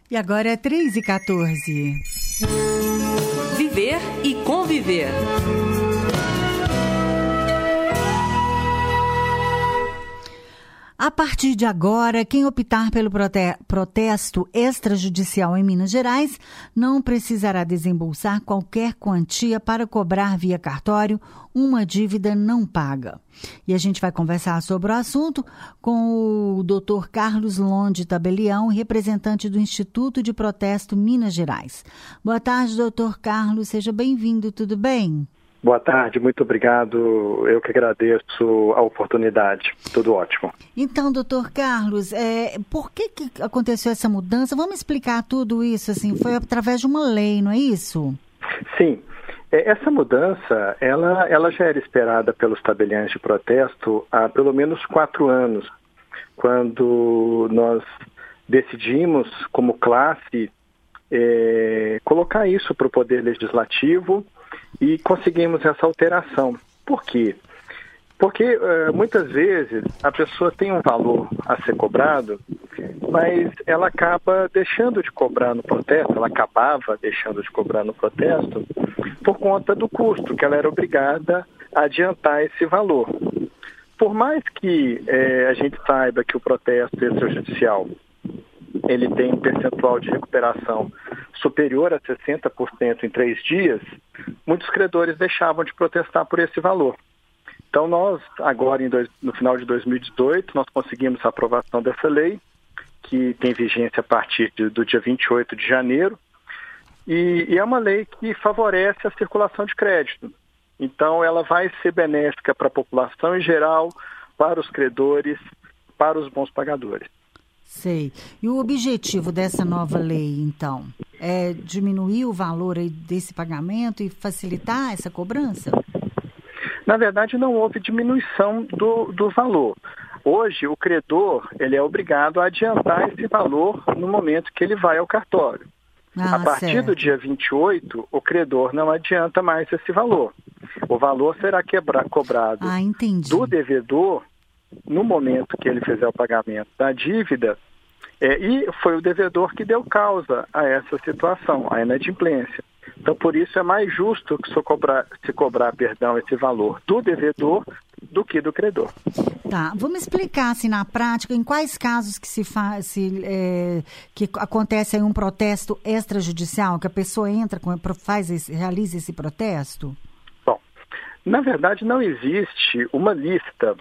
E agora é 3h14. Viver e conviver. A partir de agora, quem optar pelo protesto extrajudicial em Minas Gerais não precisará desembolsar qualquer quantia para cobrar via cartório uma dívida não paga. E a gente vai conversar sobre o assunto com o Dr. Carlos Londe Tabelião, representante do Instituto de Protesto Minas Gerais. Boa tarde, Dr. Carlos, seja bem-vindo, tudo bem? Boa tarde, muito obrigado. Eu que agradeço a oportunidade. Tudo ótimo. Então, doutor Carlos, por que aconteceu essa mudança? Vamos explicar tudo isso, assim, foi através de uma lei, não é isso? Sim. Essa mudança, ela já era esperada pelos tabeliães de protesto há pelo menos 4 anos, quando nós decidimos, como classe, colocar isso para o Poder Legislativo e conseguimos essa alteração. Por quê? Porque muitas vezes a pessoa tem um valor a ser cobrado, mas ela acaba deixando de cobrar no protesto, ela acabava deixando de cobrar no protesto por conta do custo, que ela era obrigada a adiantar esse valor. Por mais que a gente saiba que o protesto extrajudicial ele tem um percentual de recuperação superior a 60% em 3 dias, muitos credores deixavam de protestar por esse valor. Então nós, agora no final de 2018, nós conseguimos a aprovação dessa lei, que tem vigência a partir do dia 28 de janeiro, e é uma lei que favorece a circulação de crédito. Então ela vai ser benéfica para a população em geral, para os credores, para os bons pagadores. Sei. E o objetivo dessa nova lei, então, é diminuir o valor aí desse pagamento e facilitar essa cobrança? Na verdade, não houve diminuição do valor. Hoje, o credor ele é obrigado a adiantar esse valor no momento que ele vai ao cartório. A partir do dia 28, o credor não adianta mais esse valor. O valor será cobrado do devedor no momento que ele fizer o pagamento da dívida, e foi o devedor que deu causa a essa situação, a inadimplência. Então, por isso é mais justo que se cobrar esse valor do devedor do que do credor. Tá, vamos explicar assim na prática em quais casos que que acontece aí um protesto extrajudicial, que a pessoa entra, realiza esse protesto? Bom, na verdade não existe uma lista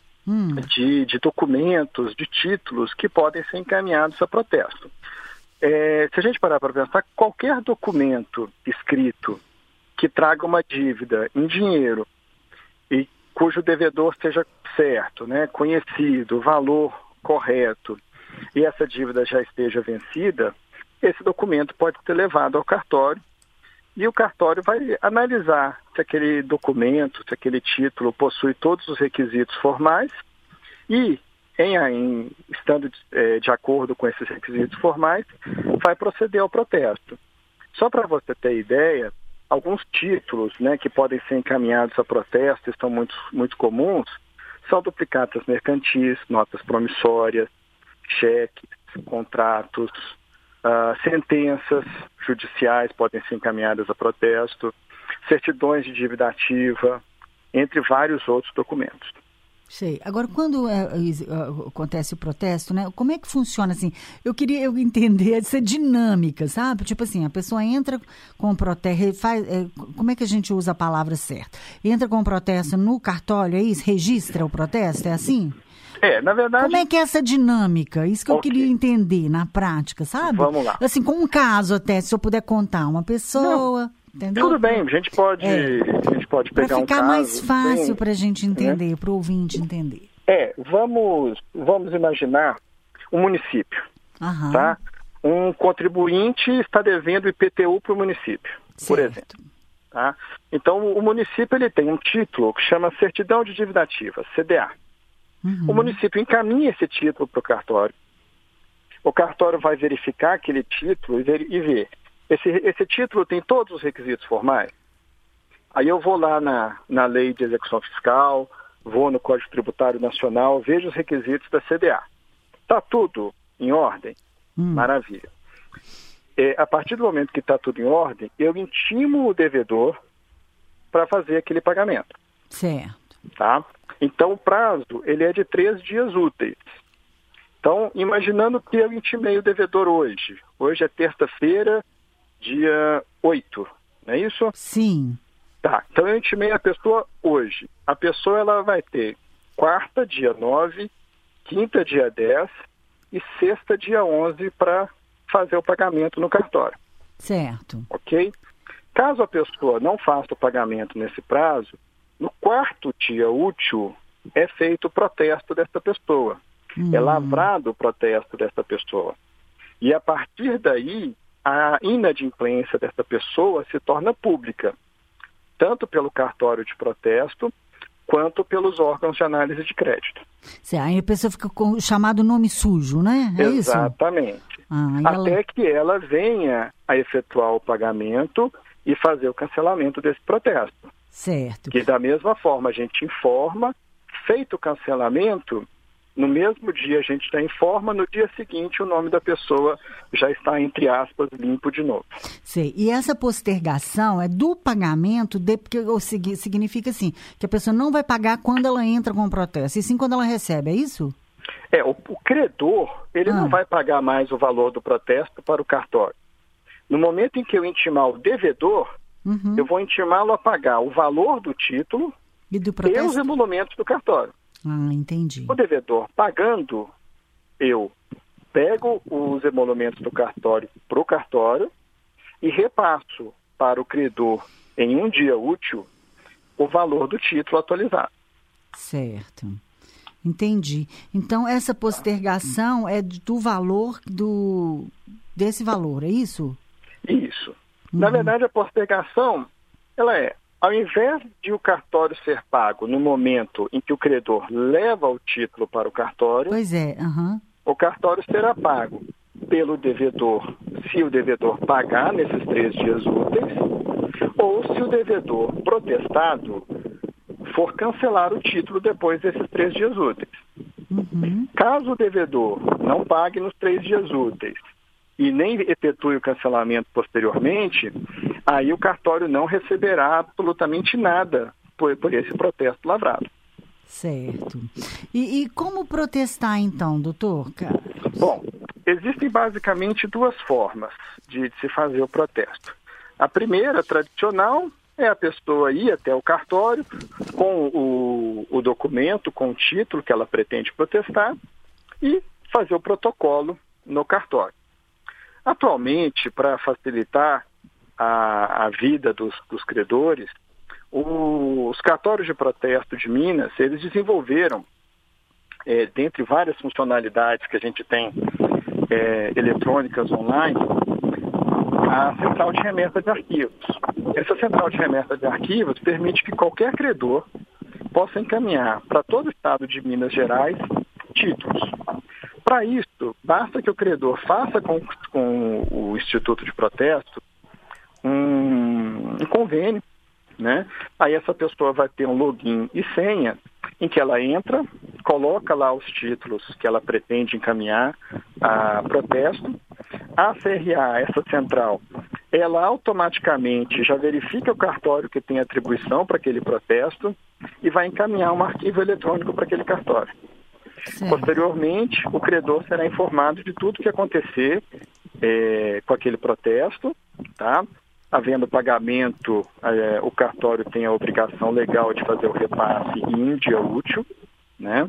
de documentos, de títulos que podem ser encaminhados a protesto. Se a gente parar para pensar, qualquer documento escrito que traga uma dívida em dinheiro e cujo devedor seja certo, né, conhecido, o valor correto, e essa dívida já esteja vencida, esse documento pode ser levado ao cartório e o cartório vai analisar se aquele documento, se aquele título possui todos os requisitos formais e, estando de acordo com esses requisitos formais, vai proceder ao protesto. Só para você ter ideia, alguns títulos, né, que podem ser encaminhados a protesto, estão muito comuns, são duplicatas mercantis, notas promissórias, cheques, contratos, sentenças judiciais podem ser encaminhadas a protesto, certidões de dívida ativa, entre vários outros documentos. Sei. Agora, quando acontece o protesto, né? Como é que funciona assim? Eu queria entender essa dinâmica, sabe? Tipo assim, a pessoa entra com o protesto, como é que a gente usa a palavra certa? Entra com o protesto no cartório, é isso? Registra o protesto, é assim? Na verdade... Como é que é essa dinâmica? Isso que eu queria entender na prática, sabe? Vamos lá. Assim, com um caso até, se eu puder contar, uma pessoa... Não. Entendeu? Tudo bem, a gente pode pegar um caso... Para ficar mais fácil para a gente entender, para o ouvinte entender. Vamos imaginar um município, tá? Um contribuinte está devendo IPTU para o município, por exemplo. Tá? Então, o município ele tem um título que chama Certidão de Dívida Ativa, CDA. O município encaminha esse título para o cartório. O cartório vai verificar aquele título e ver. Esse título tem todos os requisitos formais? Aí eu vou lá na Lei de Execução Fiscal, vou no Código Tributário Nacional, vejo os requisitos da CDA. Está tudo em ordem? Maravilha. A partir do momento que está tudo em ordem, eu intimo o devedor para fazer aquele pagamento. Certo. Tá? Então, o prazo ele é de 3 dias úteis. Então, imaginando que eu intimei o devedor hoje. Hoje é terça-feira, dia 8, não é isso? Sim. Tá, então eu intimei a pessoa hoje. A pessoa ela vai ter quarta, dia 9, quinta, dia 10 e sexta, dia 11 para fazer o pagamento no cartório. Certo. Ok? Caso a pessoa não faça o pagamento nesse prazo, no quarto dia útil é feito o protesto dessa pessoa. É lavrado o protesto dessa pessoa. E a partir daí, a inadimplência dessa pessoa se torna pública, tanto pelo cartório de protesto, quanto pelos órgãos de análise de crédito. Aí a pessoa fica com o chamado nome sujo, né? É isso? Exatamente. Até que ela venha a efetuar o pagamento e fazer o cancelamento desse protesto. Certo. Que da mesma forma a gente informa, feito o cancelamento, no mesmo dia a gente já informa, no dia seguinte o nome da pessoa já está, entre aspas, limpo de novo. Sei. E essa postergação é do pagamento, porque significa assim, que a pessoa não vai pagar quando ela entra com o protesto, e sim quando ela recebe, é isso? O credor, ele não vai pagar mais o valor do protesto para o cartório. No momento em que eu intimar o devedor, eu vou intimá-lo a pagar o valor do título e os emolumentos do cartório. Entendi. O devedor pagando, eu pego os emolumentos do cartório para o cartório e repasso para o credor em um dia útil o valor do título atualizado. Certo. Entendi. Então, essa postergação é do valor desse valor, é isso? Isso. Na verdade, a postergação, ela ao invés de o cartório ser pago no momento em que o credor leva o título para o cartório, o cartório será pago pelo devedor, se o devedor pagar nesses 3 dias úteis, ou se o devedor protestado for cancelar o título depois desses 3 dias úteis. Caso o devedor não pague nos 3 dias úteis e nem efetue o cancelamento posteriormente, aí o cartório não receberá absolutamente nada por esse protesto lavrado. Certo. E como protestar então, doutor Carlos? Bom, existem basicamente 2 formas de se fazer o protesto. A primeira, tradicional, é a pessoa ir até o cartório com o documento, com o título que ela pretende protestar e fazer o protocolo no cartório. Atualmente, para facilitar a vida dos credores, os cartórios de protesto de Minas, eles desenvolveram, dentre várias funcionalidades que a gente tem eletrônicas online, a central de remessa de arquivos. Essa central de remessa de arquivos permite que qualquer credor possa encaminhar para todo o estado de Minas Gerais títulos. Para isso, basta que o credor faça com o Instituto de Protesto um convênio, né? Aí essa pessoa vai ter um login e senha em que ela entra, coloca lá os títulos que ela pretende encaminhar a protesto. A CRA, essa central, ela automaticamente já verifica o cartório que tem atribuição para aquele protesto e vai encaminhar um arquivo eletrônico para aquele cartório. Sim. Posteriormente, o credor será informado de tudo que acontecer com aquele protesto, tá? Havendo pagamento, o cartório tem a obrigação legal de fazer o repasse em um dia útil, né?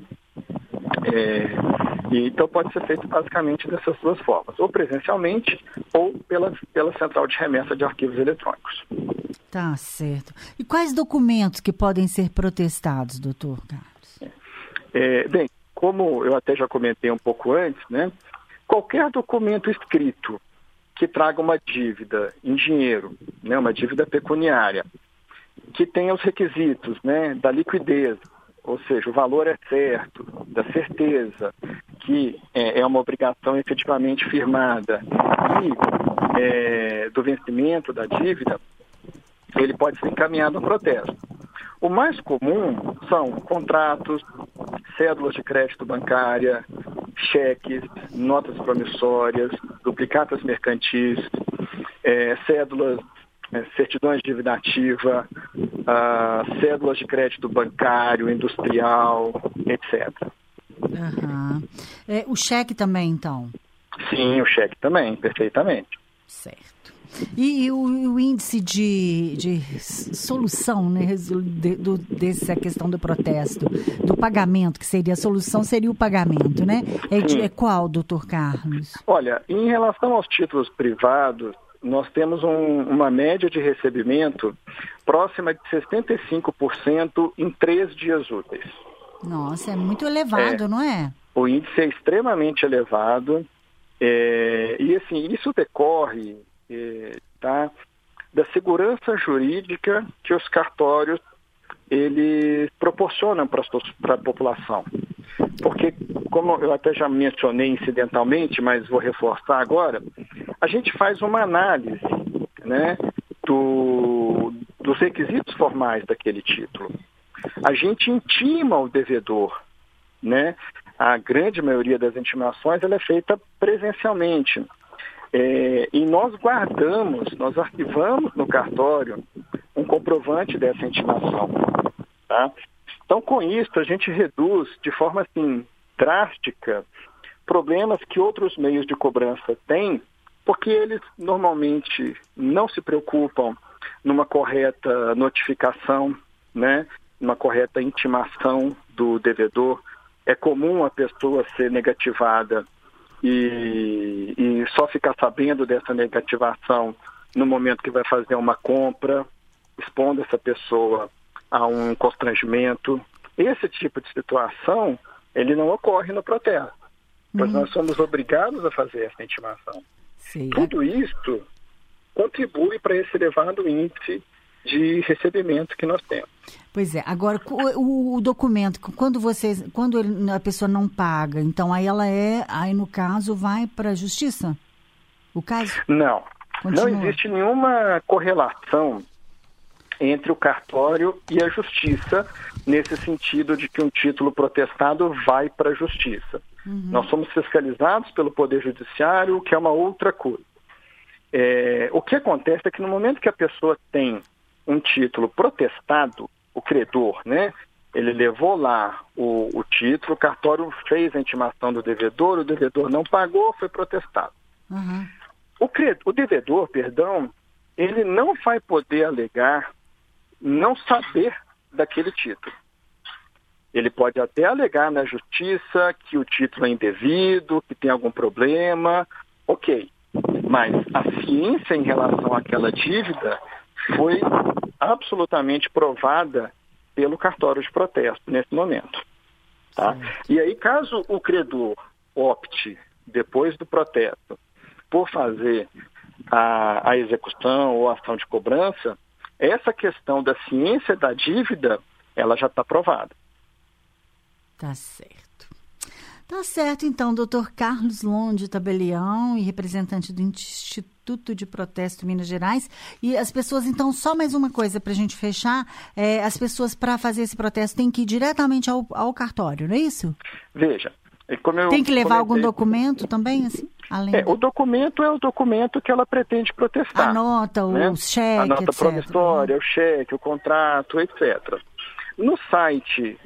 Então pode ser feito basicamente dessas 2 formas, ou presencialmente ou pela central de remessa de arquivos eletrônicos. Tá certo. E quais documentos que podem ser protestados, doutor Carlos? Bem, como eu até já comentei um pouco antes, né? Qualquer documento escrito que traga uma dívida em dinheiro, né, uma dívida pecuniária, que tenha os requisitos, né, da liquidez, ou seja, o valor é certo, da certeza, que é uma obrigação efetivamente firmada e do vencimento da dívida, ele pode ser encaminhado ao protesto. O mais comum são contratos, cédulas de crédito bancária, cheques, notas promissórias, duplicatas mercantis, cédulas, certidões de dívida ativa, cédulas de crédito bancário, industrial, etc. Uhum. O cheque também, então? Sim, o cheque também, perfeitamente. Certo. E o índice de solução, né, dessa questão do protesto, do pagamento, que seria a solução, seria o pagamento, né? É qual, doutor Carlos? Olha, em relação aos títulos privados, nós temos uma média de recebimento próxima de 65% em 3 dias úteis. Nossa, é muito elevado, não é? O índice é extremamente elevado e assim, isso decorre da segurança jurídica que os cartórios eles proporcionam para a população. Porque, como eu até já mencionei incidentalmente, mas vou reforçar agora, a gente faz uma análise, né, dos requisitos formais daquele título. A gente intima o devedor, né? A grande maioria das intimações ela é feita presencialmente. E nós arquivamos no cartório um comprovante dessa intimação. Tá? Então, com isso, a gente reduz de forma assim, drástica problemas que outros meios de cobrança têm, porque eles normalmente não se preocupam numa correta notificação, né? Numa correta intimação do devedor. É comum a pessoa ser negativada e só ficar sabendo dessa negativação no momento que vai fazer uma compra, expondo essa pessoa a um constrangimento. Esse tipo de situação, ele não ocorre no protesto, pois nós somos obrigados a fazer essa intimação. Sim. Tudo isso contribui para esse elevado índice de recebimento que nós temos. Pois é. Agora, o documento, quando a pessoa não paga, então aí no caso, vai para a justiça? O caso? Não. Continua. Não existe nenhuma correlação entre o cartório e a justiça, nesse sentido de que um título protestado vai para a justiça. Uhum. Nós somos fiscalizados pelo Poder Judiciário, que é uma outra coisa. O que acontece é que no momento que a pessoa tem um título protestado, o credor, né? Ele levou lá o título, o cartório fez a intimação do devedor, o devedor não pagou, foi protestado. Uhum. O devedor, ele não vai poder alegar não saber daquele título. Ele pode até alegar na justiça que o título é indevido, que tem algum problema, ok. Mas a ciência em relação àquela dívida foi absolutamente provada pelo cartório de protesto nesse momento. Tá? E aí, caso o credor opte, depois do protesto, por fazer a execução ou a ação de cobrança, essa questão da ciência da dívida, ela já está provada. Tá certo. Tá certo, então, doutor Carlos Londe Tabelião, e representante do Instituto de Protesto Minas Gerais. E as pessoas, então, só mais uma coisa para a gente fechar, as pessoas, para fazer esse protesto, têm que ir diretamente ao cartório, não é isso? Veja, como eu tem que levar algum documento também, assim? O documento é o documento que ela pretende protestar. A nota, né? o cheque, a nota etc. promissória, o cheque, o contrato, etc. No site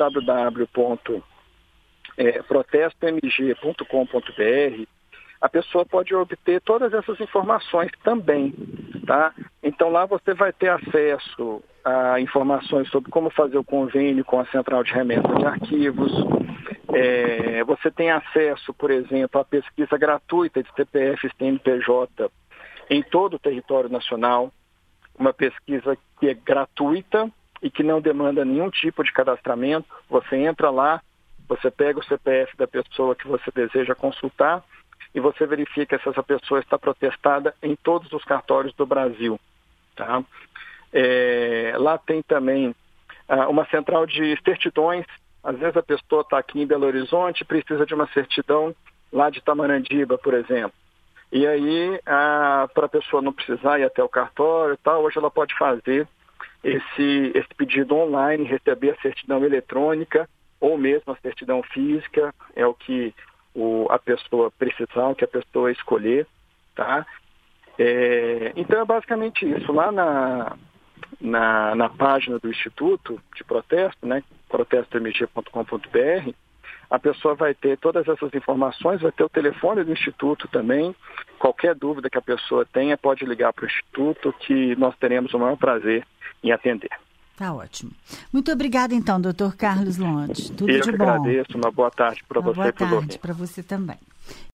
www.protestomg.com.br, a pessoa pode obter todas essas informações também, tá? Então lá você vai ter acesso a informações sobre como fazer o convênio com a Central de Remessa de Arquivos. Você tem acesso, por exemplo, à pesquisa gratuita de CPF e CNPJ em todo o território nacional, uma pesquisa que é gratuita e que não demanda nenhum tipo de cadastramento. Você entra lá, você pega o CPF da pessoa que você deseja consultar e você verifica se essa pessoa está protestada em todos os cartórios do Brasil. Tá? Lá tem também uma central de certidões. Às vezes a pessoa está aqui em Belo Horizonte e precisa de uma certidão lá de Tamarandiba, por exemplo. E aí, para a pessoa não precisar ir até o cartório e tal, hoje ela pode fazer esse pedido online, receber a certidão eletrônica ou mesmo a certidão física, é o que a pessoa precisar, o que a pessoa escolher, tá? Então é basicamente isso. Lá na página do Instituto de Protesto, né, protestomg.com.br, a pessoa vai ter todas essas informações, vai ter o telefone do Instituto também. Qualquer dúvida que a pessoa tenha, pode ligar para o Instituto, que nós teremos o maior prazer em atender. Tá ótimo. Muito obrigada, então, Dr. Carlos Lonte. Tudo de bom. Eu que agradeço. Uma boa tarde para você e para os ouvintes. Boa tarde para você também.